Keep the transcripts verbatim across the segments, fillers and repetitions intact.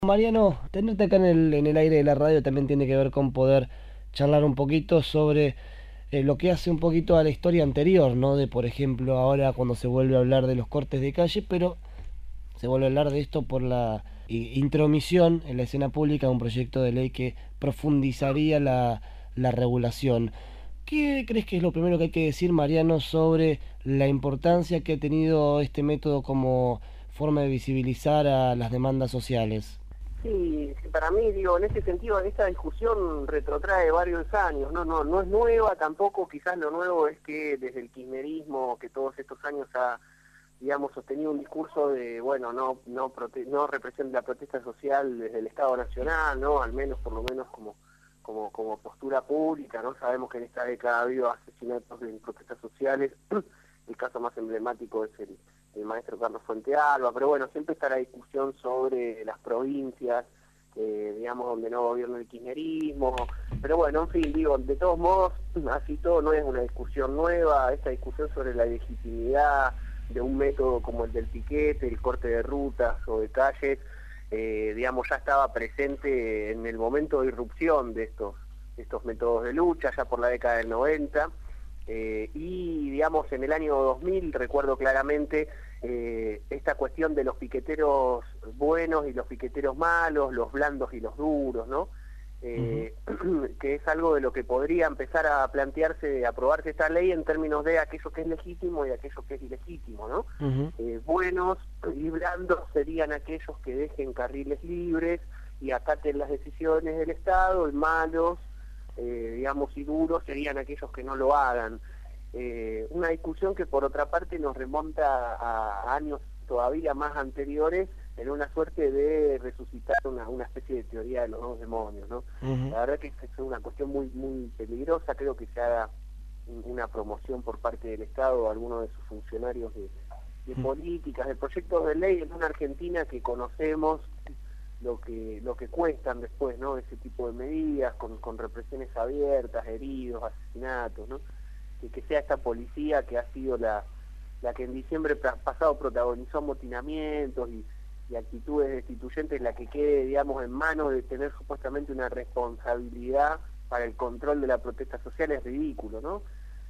Mariano, tenerte acá en el, en el aire de la radio también tiene que ver con poder charlar un poquito sobre eh, lo que hace un poquito a la historia anterior, ¿no? De, por ejemplo, ahora cuando se vuelve a hablar de los cortes de calle, pero se vuelve a hablar de esto por la i- intromisión en la escena pública de un proyecto de ley que profundizaría la, la regulación. ¿Qué crees que es lo primero que hay que decir, Mariano, sobre la importancia que ha tenido este método como forma de visibilizar a las demandas sociales? Sí, sí, para mí, digo, en ese sentido, esta discusión retrotrae varios años, no, no, no es nueva tampoco, quizás lo nuevo es que desde el kirchnerismo, que todos estos años ha, digamos, sostenido un discurso de, bueno, no, no, prote no representa la protesta social desde el Estado Nacional, ¿no? Al menos, por lo menos como, como, como postura pública, ¿no? Sabemos que en esta década ha habido asesinatos en protestas sociales, el caso más emblemático es el el maestro Carlos Fuentealba, pero bueno, siempre está la discusión sobre las provincias, eh, digamos, donde no gobierna el kirchnerismo, pero bueno, en fin, digo, de todos modos, así todo no es una discusión nueva, esta discusión sobre la legitimidad de un método como el del piquete, el corte de rutas o de calles, eh, digamos, ya estaba presente en el momento de irrupción de estos, de estos métodos de lucha, ya por la década del noventa, Eh, y digamos en el año dos mil recuerdo claramente eh, esta cuestión de los piqueteros buenos y los piqueteros malos, los blandos y los duros, ¿no? Eh, uh-huh. Que es algo de lo que podría empezar a plantearse, a aprobarse esta ley en términos de aquello que es legítimo y aquello que es ilegítimo, ¿no? Uh-huh. Eh, buenos y blandos serían aquellos que dejen carriles libres y acaten las decisiones del Estado, y malos Eh, digamos, y duros serían aquellos que no lo hagan. Eh, una discusión que por otra parte nos remonta a, a años todavía más anteriores en una suerte de resucitar una, una especie de teoría de los dos demonios, ¿no? Uh-huh. La verdad que es una cuestión muy, muy peligrosa, creo que se haga una promoción por parte del Estado a algunos de sus funcionarios de, de uh-huh. políticas, de proyectos de ley en una Argentina que conocemos lo que lo que cuestan después, ¿no? Ese tipo de medidas, con, con represiones abiertas, heridos, asesinatos, ¿no? Que, que sea esta policía que ha sido la, la que en diciembre pasado protagonizó amotinamientos y, y actitudes destituyentes, la que quede, digamos, en manos de tener supuestamente una responsabilidad para el control de la protesta social es ridículo, ¿no?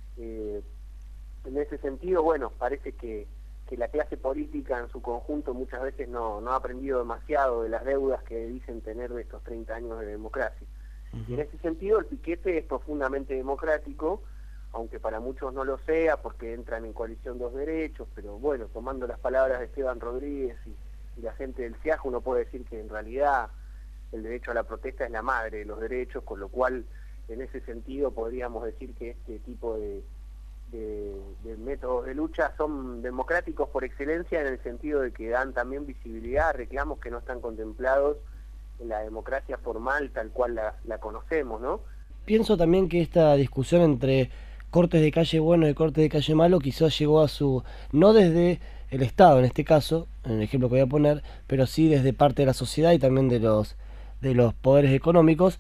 Eh, en ese sentido, bueno, parece que que la clase política en su conjunto muchas veces no, no ha aprendido demasiado de las deudas que dicen tener de estos treinta años de democracia. Uh-huh. Y en ese sentido el piquete es profundamente democrático, aunque para muchos no lo sea porque entran en coalición dos derechos, pero bueno, tomando las palabras de Esteban Rodríguez y, y la gente del CIAJ, uno puede decir que en realidad el derecho a la protesta es la madre de los derechos, con lo cual en ese sentido podríamos decir que este tipo de De, de métodos de lucha son democráticos por excelencia en el sentido de que dan también visibilidad a reclamos que no están contemplados en la democracia formal tal cual la, la conocemos, ¿no? Pienso también que esta discusión entre cortes de calle bueno y cortes de calle malo quizás llegó a su, no desde el Estado en este caso, en el ejemplo que voy a poner, pero sí desde parte de la sociedad y también de los, de los poderes económicos,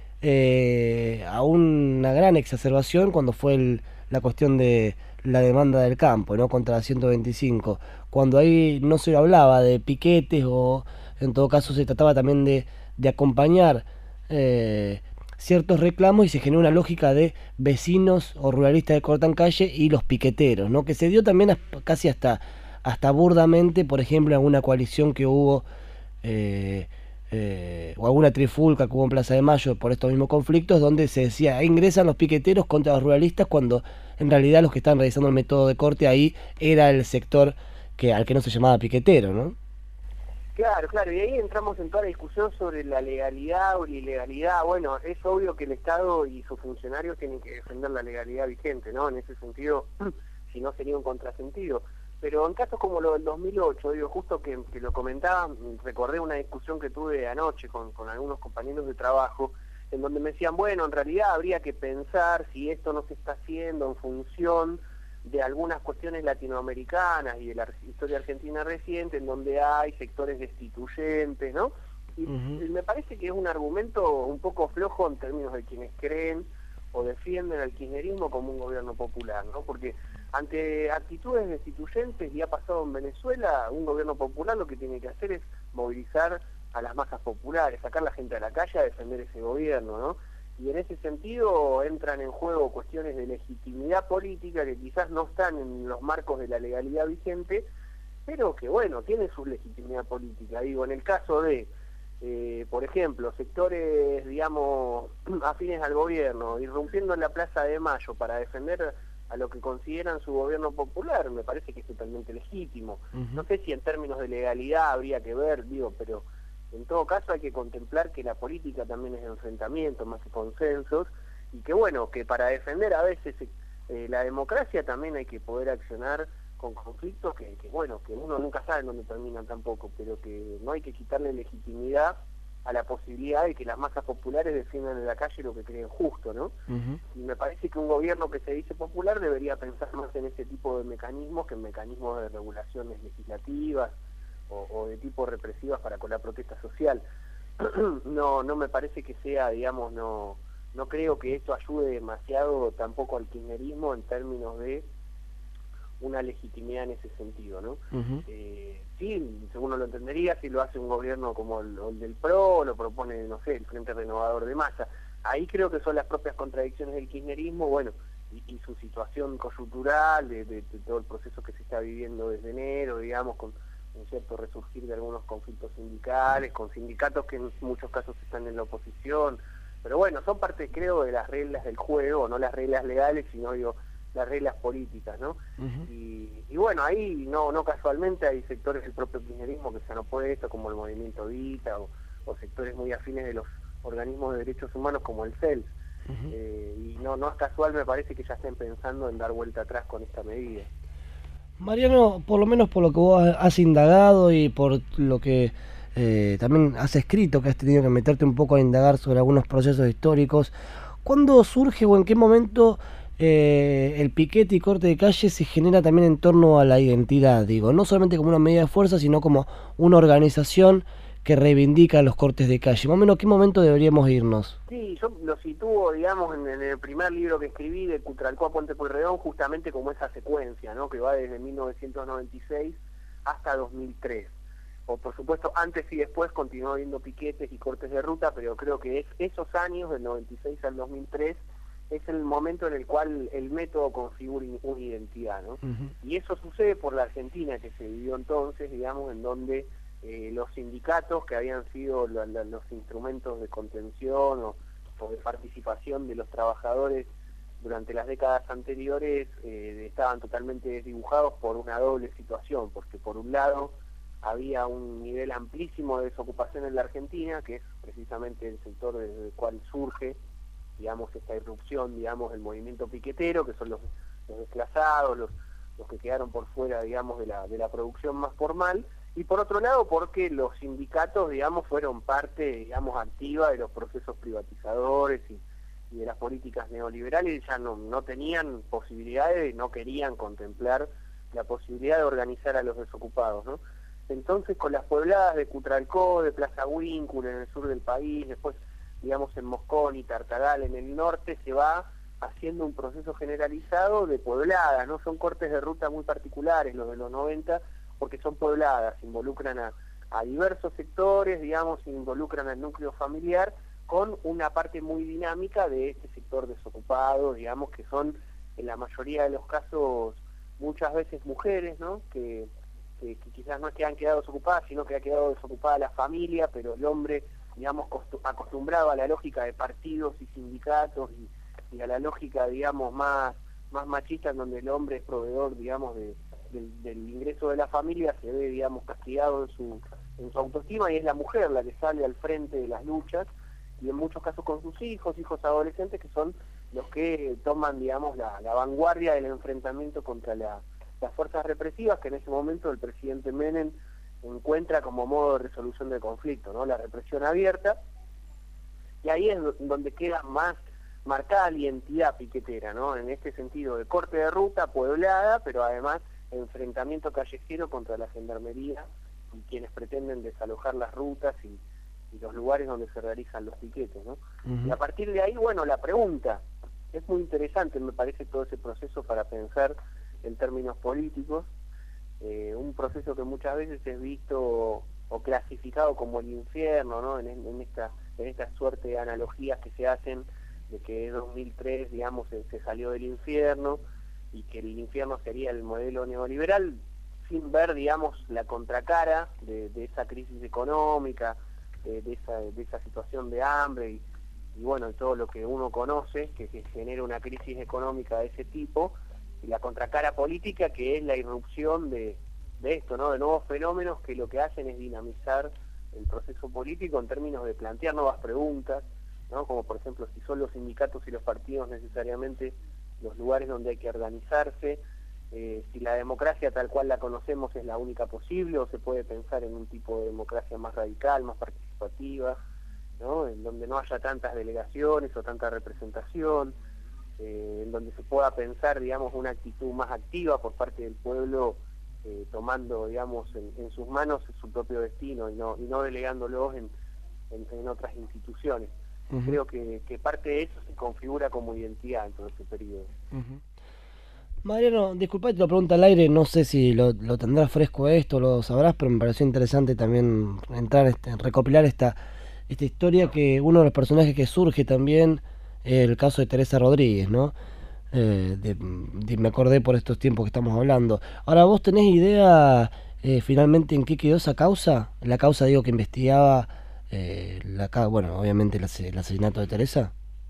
eh, a una gran exacerbación cuando fue el, la cuestión de la demanda del campo, ¿no? Contra la ciento veinticinco, cuando ahí no se hablaba de piquetes o en todo caso se trataba también de, de acompañar eh, ciertos reclamos y se generó una lógica de vecinos o ruralistas que cortan calle y los piqueteros, ¿no? Que se dio también a, casi hasta, hasta burdamente, por ejemplo, en alguna coalición que hubo eh, eh, o alguna trifulca que hubo en Plaza de Mayo por estos mismos conflictos, donde se decía, ingresan los piqueteros contra los ruralistas, cuando en realidad los que estaban realizando el método de corte ahí era el sector que al que no se llamaba piquetero, ¿no? Claro, claro, y ahí entramos en toda la discusión sobre la legalidad o la ilegalidad. Bueno, es obvio que el Estado y sus funcionarios tienen que defender la legalidad vigente, ¿no? En ese sentido, si no sería un contrasentido. Pero en casos como lo del dos mil ocho, digo, justo que, que lo comentaba, recordé una discusión que tuve anoche con, con algunos compañeros de trabajo, en donde me decían, bueno, en realidad habría que pensar si esto no se está haciendo en función de algunas cuestiones latinoamericanas y de la historia argentina reciente, en donde hay sectores destituyentes, ¿no? Y uh-huh. me parece que es un argumento un poco flojo en términos de quienes creen o defienden al kirchnerismo como un gobierno popular, ¿no? Porque ante actitudes destituyentes, y ha pasado en Venezuela, un gobierno popular lo que tiene que hacer es movilizar a las masas populares, sacar la gente a la calle a defender ese gobierno, ¿no? Y en ese sentido entran en juego cuestiones de legitimidad política que quizás no están en los marcos de la legalidad vigente, pero que bueno, tienen su legitimidad política. Digo, en el caso de, eh, por ejemplo, sectores, digamos, afines al gobierno, irrumpiendo en la Plaza de Mayo para defender a lo que consideran su gobierno popular, me parece que es totalmente legítimo. Uh-huh. No sé si en términos de legalidad habría que ver, digo, pero en todo caso hay que contemplar que la política también es enfrentamiento más que consensos, y que bueno, que para defender a veces eh, la democracia también hay que poder accionar con conflictos que, que bueno, que uno nunca sabe dónde terminan tampoco, pero que no hay que quitarle legitimidad a la posibilidad de que las masas populares defiendan en la calle lo que creen justo, ¿no? Uh-huh. Y me parece que un gobierno que se dice popular debería pensar más en ese tipo de mecanismos que en mecanismos de regulaciones legislativas o, o de tipo represivas para con la protesta social. no no me parece que sea, digamos, no no creo que esto ayude demasiado tampoco al kirchnerismo en términos de una legitimidad en ese sentido, ¿no? Uh-huh. eh, sí, según uno lo entendería, si lo hace un gobierno como el, el del P R O, lo propone, no sé, el Frente Renovador de Massa. Ahí creo que son las propias contradicciones del kirchnerismo, bueno, y, y su situación coyuntural, de, de, de todo el proceso que se está viviendo desde enero, digamos, con un cierto resurgir de algunos conflictos sindicales, con sindicatos que en muchos casos están en la oposición, pero bueno, son parte, creo, de las reglas del juego, no las reglas legales, sino, digo, las reglas políticas, ¿no? Uh-huh. y, y bueno, ahí no no casualmente hay sectores del propio kirchnerismo que se han opuesto, como el movimiento Vita, o, o sectores muy afines de los organismos de derechos humanos como el C E L S. Uh-huh. eh, y no no es casual, me parece que ya estén pensando en dar vuelta atrás con esta medida. Mariano, por lo menos por lo que vos has indagado y por lo que eh, también has escrito, que has tenido que meterte un poco a indagar sobre algunos procesos históricos, ¿cuándo surge o en qué momento Eh, el piquete y corte de calle se genera también en torno a la identidad? Digo, no solamente como una medida de fuerza, sino como una organización que reivindica los cortes de calle. Más o menos, ¿qué momento deberíamos irnos? Sí, yo lo sitúo, digamos, en, en el primer libro que escribí, de Cutralcó a Puente Pueyrredón, justamente como esa secuencia, ¿no? Que va desde mil novecientos noventa y seis hasta dos mil tres. O por supuesto, antes y después continuó habiendo piquetes y cortes de ruta, pero creo que es esos años, del noventa y seis al dos mil tres, es el momento en el cual el método configura una identidad, ¿no? Uh-huh. Y eso sucede por la Argentina que se vivió entonces, digamos, en donde eh, los sindicatos, que habían sido la, la, los instrumentos de contención o, o de participación de los trabajadores durante las décadas anteriores, eh, estaban totalmente desdibujados por una doble situación, porque por un lado había un nivel amplísimo de desocupación en la Argentina, que es precisamente el sector desde el cual surge, digamos, esta irrupción, digamos, del movimiento piquetero, que son los, los desplazados, los, los que quedaron por fuera, digamos, de la, de la producción más formal, y por otro lado porque los sindicatos, digamos, fueron parte, digamos, activa de los procesos privatizadores y, y de las políticas neoliberales, y ya no, no tenían posibilidades, no querían contemplar la posibilidad de organizar a los desocupados, ¿no? Entonces, con las puebladas de Cutralcó, de Plaza Huíncul, en el sur del país, después digamos en Moscón y Tartagal en el norte, se va haciendo un proceso generalizado de puebladas, ¿no? Son cortes de ruta muy particulares los de los noventa, porque son puebladas, involucran a, a diversos sectores, digamos, involucran al núcleo familiar, con una parte muy dinámica de este sector desocupado, digamos, que son en la mayoría de los casos muchas veces mujeres, ¿no? Que, que, que quizás no es que han quedado desocupadas, sino que ha quedado desocupada la familia, pero el hombre, digamos, acostumbrado a la lógica de partidos y sindicatos y, y a la lógica, digamos, más, más machista, en donde el hombre es proveedor, digamos, de, de, del ingreso de la familia, se ve, digamos, castigado en su, en su autoestima, y es la mujer la que sale al frente de las luchas, y en muchos casos con sus hijos, hijos adolescentes, que son los que toman, digamos, la, la vanguardia del enfrentamiento contra la, las fuerzas represivas, que en ese momento el presidente Menem encuentra como modo de resolución del conflicto, ¿no? La represión abierta, y ahí es donde queda más marcada la identidad piquetera, ¿no? En este sentido de corte de ruta, pueblada, pero además enfrentamiento callejero contra la gendarmería y quienes pretenden desalojar las rutas y, y los lugares donde se realizan los piquetes, ¿no? Uh-huh. Y a partir de ahí, bueno, la pregunta, es muy interesante, me parece, todo ese proceso para pensar en términos políticos, Eh, un proceso que muchas veces es visto o clasificado como el infierno, ¿no? En, en esta en esta suerte de analogías que se hacen de que en dos mil tres, digamos, se, se salió del infierno y que el infierno sería el modelo neoliberal, sin ver, digamos, la contracara de, de esa crisis económica, de, de, esa, de esa situación de hambre y, y bueno, todo lo que uno conoce, que, que genera una crisis económica de ese tipo, y la contracara política, que es la irrupción de, de esto, ¿no? De nuevos fenómenos que lo que hacen es dinamizar el proceso político en términos de plantear nuevas preguntas, ¿no? Como por ejemplo si son los sindicatos y los partidos necesariamente los lugares donde hay que organizarse, eh, si la democracia tal cual la conocemos es la única posible o se puede pensar en un tipo de democracia más radical, más participativa, ¿no? En donde no haya tantas delegaciones o tanta representación, eh, en donde se pueda pensar, digamos, una actitud más activa por parte del pueblo, eh, tomando, digamos, en, en sus manos su propio destino y no, y no delegándolo en, en, en otras instituciones. Uh-huh. Creo que, que parte de eso se configura como identidad en todo ese periodo. Uh-huh. Mariano, disculpa, te lo pregunto al aire, no sé si lo, lo tendrás fresco esto, lo sabrás, pero me pareció interesante también entrar, este, recopilar esta, esta historia, que uno de los personajes que surge también, eh, el caso de Teresa Rodríguez, ¿no? Eh, de, de, me acordé por estos tiempos que estamos hablando. Ahora, ¿vos tenés idea eh, finalmente en qué quedó esa causa? La causa, digo, que investigaba, eh, la, bueno, obviamente el, el asesinato de Teresa.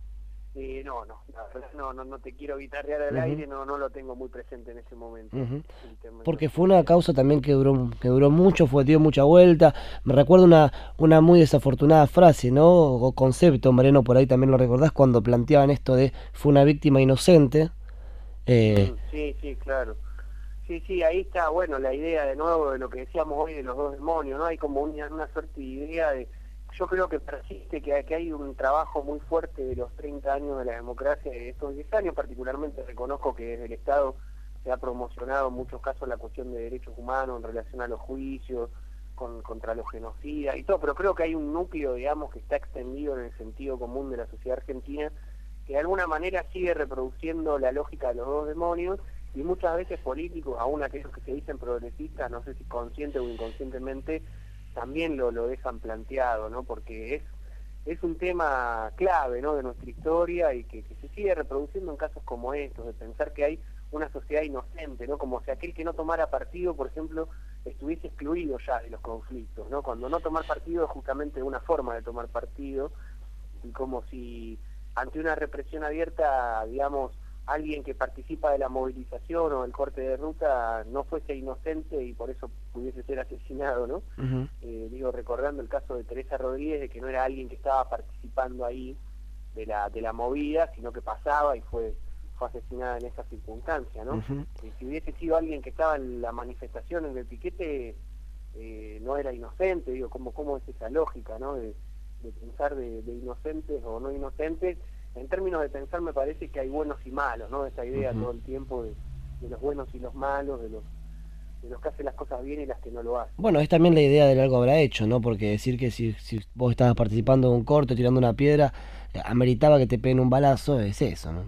Eh, no, no, la verdad no, no, no te quiero guitarrear al uh-huh. aire, no, no lo tengo muy presente en ese momento. Uh-huh. Porque fue una causa también que duró, que duró mucho, fue, dio mucha vuelta. Me recuerdo una, una muy desafortunada frase, ¿no? O concepto, Mariano, por ahí también lo recordás, cuando planteaban esto de fue una víctima inocente. Eh... Sí, sí, claro. Sí, sí, ahí está, bueno, la idea de nuevo de lo que decíamos hoy de los dos demonios, ¿no? Hay como una, una suerte de idea de... Yo creo que persiste que, que hay un trabajo muy fuerte de los treinta años de la democracia, de estos diez años particularmente. Reconozco que desde el Estado se ha promocionado en muchos casos la cuestión de derechos humanos en relación a los juicios, con, contra los genocidas y todo, pero creo que hay un núcleo, digamos, que está extendido en el sentido común de la sociedad argentina, que de alguna manera sigue reproduciendo la lógica de los dos demonios, y muchas veces políticos, aún aquellos que se dicen progresistas, no sé si consciente o inconscientemente, también lo, lo dejan planteado, ¿no? Porque es es un tema clave, ¿no?, de nuestra historia y que, que se sigue reproduciendo en casos como estos, de pensar que hay una sociedad inocente, ¿no? Como si aquel que no tomara partido, por ejemplo, estuviese excluido ya de los conflictos, ¿no? Cuando no tomar partido es justamente una forma de tomar partido, y como si ante una represión abierta, digamos, alguien que participa de la movilización o del corte de ruta no fuese inocente y por eso pudiese ser asesinado, ¿no? Uh-huh. Eh, digo, recordando el caso de Teresa Rodríguez, de que no era alguien que estaba participando ahí de la de la movida, sino que pasaba y fue fue asesinada en esa circunstancia, ¿no? Uh-huh. Eh, si hubiese sido alguien que estaba en la manifestación, en el piquete, eh, no era inocente, digo, ¿cómo, cómo es esa lógica, ¿no? De, de pensar de, de inocentes o no inocentes. En términos de pensar me parece que hay buenos y malos, ¿no? Esa idea uh-huh. todo el tiempo de, de los buenos y los malos, de los de los que hacen las cosas bien y las que no lo hacen. Bueno, es también la idea del algo habrá hecho, ¿no? Porque decir que si, si vos estabas participando de un corte, tirando una piedra, eh, ameritaba que te peguen un balazo, es eso, ¿no?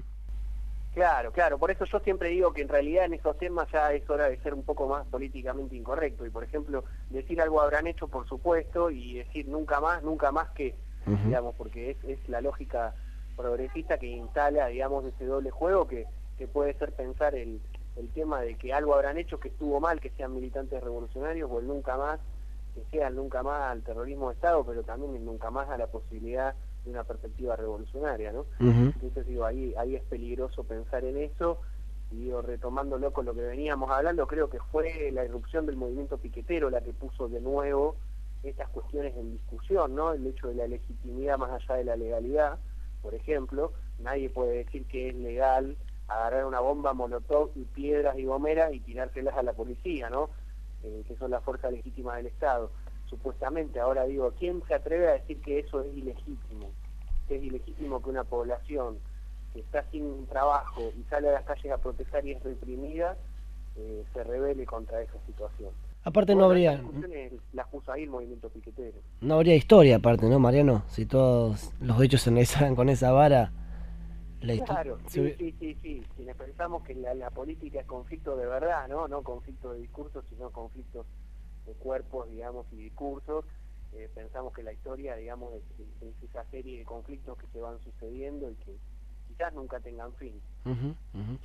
Claro, claro, por eso yo siempre digo que en realidad en esos temas ya es hora de ser un poco más políticamente incorrecto, y por ejemplo, decir algo habrán hecho, por supuesto, y decir nunca más, nunca más que, uh-huh. digamos, porque es, es la lógica progresista que instala, digamos, ese doble juego que, que puede ser pensar el, el tema de que algo habrán hecho que estuvo mal, que sean militantes revolucionarios, o el nunca más, que sea el nunca más al terrorismo de Estado, pero también el nunca más a la posibilidad de una perspectiva revolucionaria, ¿no? Uh-huh. Entonces digo, ahí, ahí es peligroso pensar en eso, y digo, retomándolo con lo que veníamos hablando, creo que fue la irrupción del movimiento piquetero la que puso de nuevo estas cuestiones en discusión, ¿no? El hecho de la legitimidad más allá de la legalidad. Por ejemplo, nadie puede decir que es legal agarrar una bomba molotov y piedras y gomeras y tirárselas a la policía, ¿no? Eh, que son la fuerza legítima del Estado. Supuestamente, ahora digo, ¿quién se atreve a decir que eso es ilegítimo? Que es ilegítimo que una población que está sin trabajo y sale a las calles a protestar y es reprimida, eh, se rebele contra esa situación. Aparte bueno, no habría... las puso ahí el movimiento piquetero. No habría historia aparte, ¿no, Mariano? Si todos los hechos se analizaran con esa vara... La claro, sí, sí, sí, sí. Si pensamos que la, la política es conflicto de verdad, ¿no? No conflicto de discursos, sino conflictos de cuerpos, digamos, y discursos. Eh, pensamos que la historia, digamos, es, es esa serie de conflictos que se van sucediendo y que quizás nunca tengan fin. Uh-huh, uh-huh.